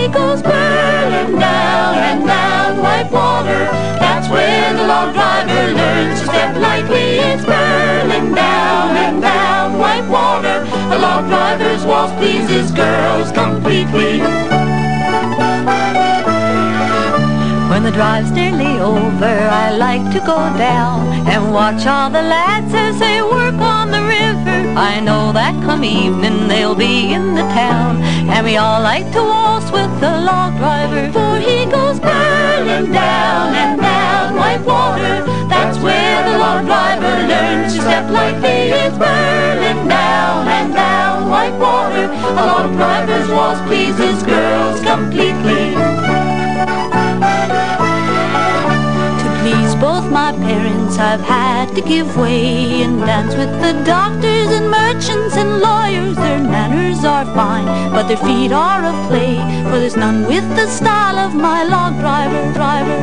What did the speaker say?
goes whirling down and down white water. That's where the log driver learns to step lightly. It's whirling down and down white water. A log driver's waltz pleases girls completely. When the drive's nearly over, I like to go down and watch all the lads as they work on the river. I know that come evening they'll be in the town, and we all like to waltz with the log driver, for he goes whirling down and down white water. That's where the log driver learns to step lightly. It's whirling down and down white water. A log driver's waltz pleases girls completely. Please both my parents, I've had to give way and dance with the doctors and merchants and lawyers. Their manners are fine, but their feet are of clay, for there's none with the style of my log